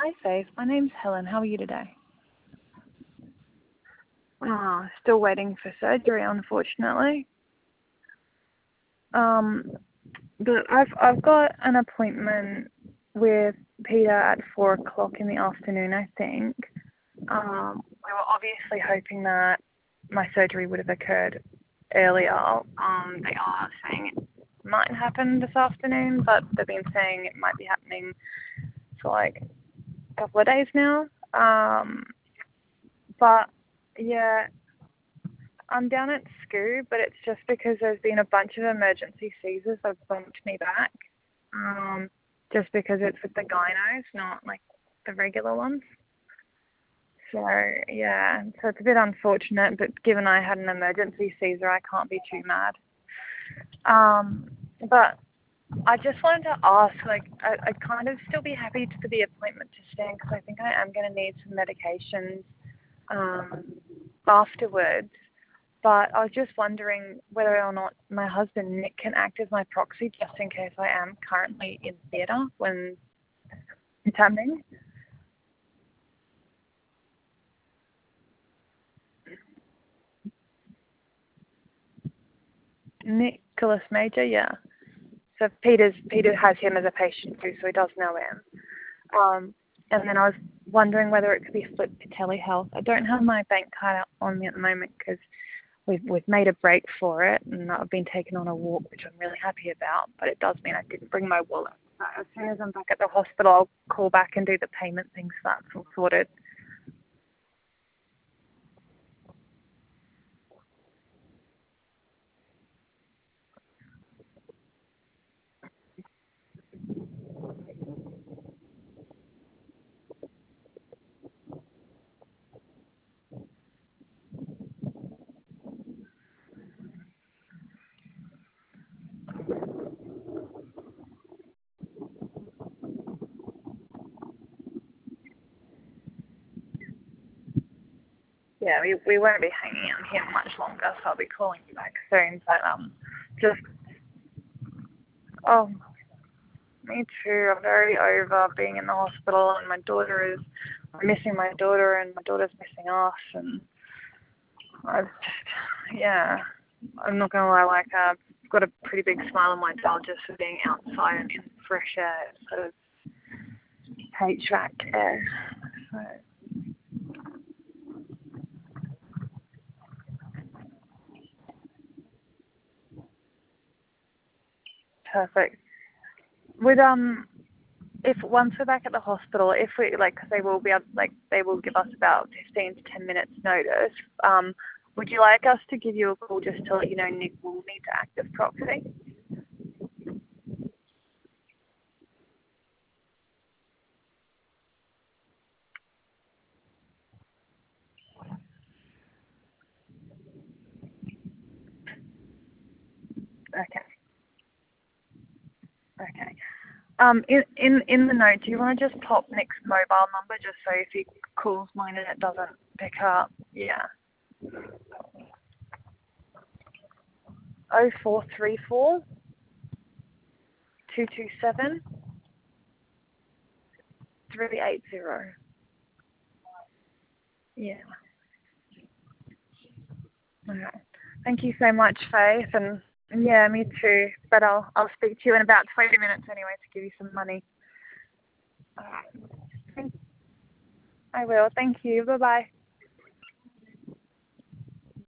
Hi, Faith. My name's Helen. How are you today? Oh, still waiting for surgery, unfortunately. But I've got an appointment with Peter at 4 o'clock in the afternoon, I think. We were obviously hoping that my surgery would have occurred earlier. They are saying it might happen this afternoon, but they've been saying it might be happening for like a couple of days now. But yeah, I'm down at SCOO, but it's just because there's been a bunch of emergency Caesars that have bumped me back. Just because it's with the gynos, not like the regular ones. So yeah, so it's a bit unfortunate, but given I had an emergency Caesar, I can't be too mad. But I just wanted to ask, like, I'd kind of still be happy for the appointment to stand because I think I am going to need some medications afterwards. But I was just wondering whether or not my husband, Nick, can act as my proxy just in case I am currently in theatre when it's happening. Nicholas Major, yeah. So Peter has him as a patient too, so he does know him. And then I was wondering whether it could be flipped to telehealth. I don't have my bank card out on me at the moment because we've made a break for it, and I've been taken on a walk, which I'm really happy about. But it does mean I didn't bring my wallet. So as soon as I'm back at the hospital, I'll call back and do the payment things. So that's all sorted. Yeah, we won't be hanging out here much longer, so I'll be calling you back soon. But just oh, me too. I'm very over being in the hospital, and I'm missing my daughter, and my daughter's missing us, and yeah, I'm not gonna lie, like I've got a pretty big smile on my jaw just for being outside and in fresh air, sort of HVAC air. So perfect. Would if once we're back at the hospital, if we like, cause they will give us about 15 to 10 minutes notice. Would you like us to give you a call just to let you know Nick will need to act as proxy? Okay. Okay. In the note, do you want to just pop Nick's mobile number just so if he calls mine and it doesn't pick up? Yeah. 0434 227 380. Yeah. Okay. Thank you so much, Faith, and yeah, me too. But I'll speak to you in about 20 minutes anyway to give you some money. All right. I will. Thank you. Bye bye.